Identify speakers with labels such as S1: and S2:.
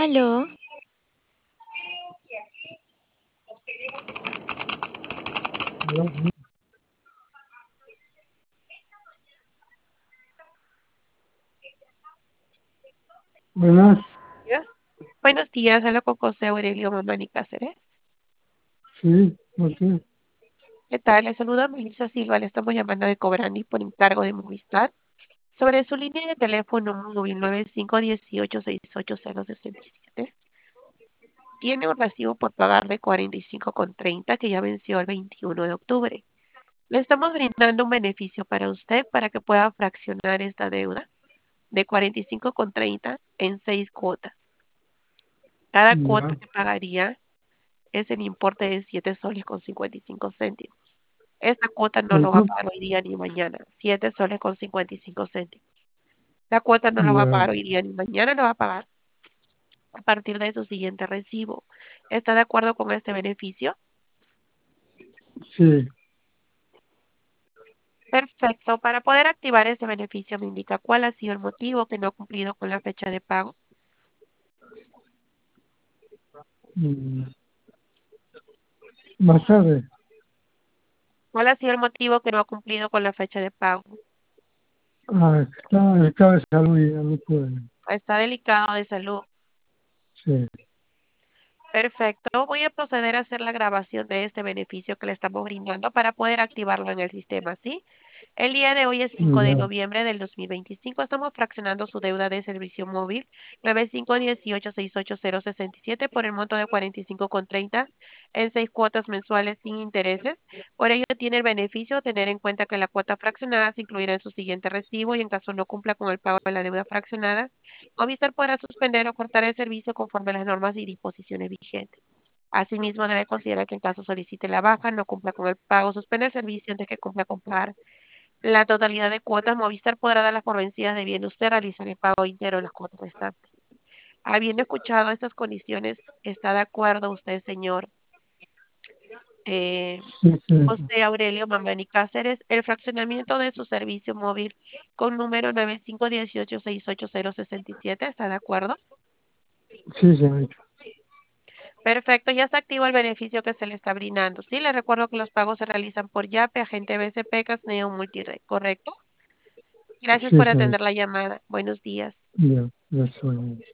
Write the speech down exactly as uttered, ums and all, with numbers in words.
S1: Aló,
S2: Hola, buenas,
S3: Días. Buenos días, hablo con José Aurelio Mamani Cáceres.
S2: sí, ok,
S3: ¿Qué tal? Le saluda Melissa Silva, le estamos llamando de Cobrani por encargo de Movistar sobre su línea de teléfono móvil nueve cinco uno ocho seis ocho cero seis siete. Tiene un recibo por pagar de cuarenta y cinco con treinta que ya venció el veintiuno de octubre. Le estamos brindando un beneficio para usted para que pueda fraccionar esta deuda de cuarenta y cinco con treinta en seis cuotas. Cada cuota
S2: ya,
S3: que pagaría es el importe de siete soles con cincuenta y cinco céntimos. Esta cuota no lo va a
S2: ¿cuánto?
S3: pagar hoy día ni mañana, siete soles con cincuenta y cinco céntimos. La cuota no lo va a
S2: Ya,
S3: pagar hoy día ni mañana, lo va a pagar a partir de su siguiente recibo. ¿Está de acuerdo con este beneficio?
S2: sí,
S3: Perfecto. Para poder activar este beneficio me indica cuál ha sido el motivo que no ha cumplido con la fecha de pago.
S2: mm, más tarde,
S3: ¿Cuál ha sido el motivo que no ha cumplido con la fecha de pago?
S2: ah, está, está de salud y ya no puede,
S3: Está delicado de salud.
S2: sí,
S3: Perfecto. Voy a proceder a hacer la grabación de este beneficio que le estamos brindando para poder activarlo en el sistema, ¿sí? El día de hoy es cinco de
S2: ya,
S3: noviembre del dos mil veinticinco. Estamos fraccionando su deuda de servicio móvil nueve cinco uno ocho seis ocho cero seis siete por el monto de cuarenta y cinco con treinta en seis cuotas mensuales sin intereses. Por ello tiene el beneficio de tener en cuenta que la cuota fraccionada se incluirá en su siguiente recibo y en caso no cumpla con el pago de la deuda fraccionada, Movistar podrá suspender o cortar el servicio conforme a las normas y disposiciones vigentes. Asimismo, debe considerar que en caso solicite la baja, no cumpla con el pago, suspende el servicio antes que cumpla con pagar la totalidad de cuotas, Movistar podrá darlas por vencidas debiendo usted realizar el pago íntegro de las cuotas restantes. Habiendo escuchado estas condiciones, ¿está de acuerdo usted, señor eh,
S2: sí, sí,
S3: José Aurelio Mamani Cáceres, el fraccionamiento de su servicio móvil con número nueve cinco uno ocho seis ocho cero seis siete? ¿Está de acuerdo?
S2: sí, señorita,
S3: Perfecto, ya está activo el beneficio que se le está brindando. Sí, le recuerdo que los pagos se realizan por Yape, Agente B C P, Casneo, Multired, ¿correcto? Gracias
S2: sí,
S3: por
S2: señorita,
S3: atender la llamada. Buenos días.
S2: ya, ya soy.